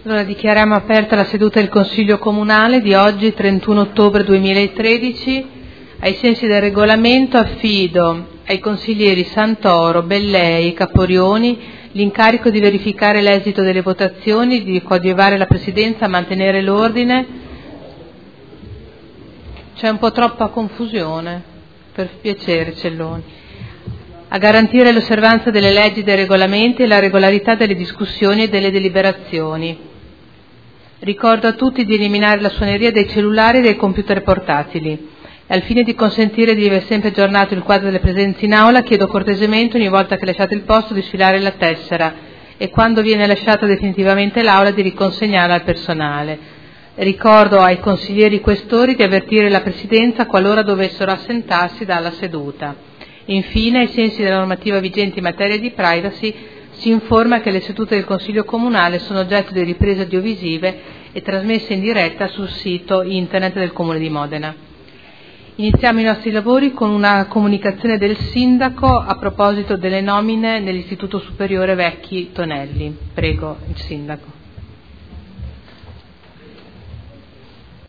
Allora dichiariamo aperta la seduta del Consiglio Comunale di oggi, 31 ottobre 2013. Ai sensi del regolamento affido ai consiglieri Santoro, Bellei e Caporioni l'incarico di verificare l'esito delle votazioni, di coadiuvare la Presidenza a mantenere l'ordine. C'è un po' troppa confusione, per piacere Celloni. A garantire l'osservanza delle leggi e dei regolamenti e la regolarità delle discussioni e delle deliberazioni. Ricordo a tutti di eliminare la suoneria dei cellulari e dei computer portatili. E al fine di consentire di avere sempre aggiornato il quadro delle presenze in aula, chiedo cortesemente ogni volta che lasciate il posto di sfilare la tessera e quando viene lasciata definitivamente l'aula di riconsegnarla al personale. Ricordo ai consiglieri questori di avvertire la Presidenza qualora dovessero assentarsi dalla seduta. Infine, ai sensi della normativa vigente in materia di privacy, si informa che le sedute del Consiglio Comunale sono oggetto di riprese audiovisive e trasmesse in diretta sul sito internet del Comune di Modena. Iniziamo i nostri lavori con una comunicazione del Sindaco a proposito delle nomine nell'Istituto Superiore Vecchi Tonelli. Prego, il Sindaco.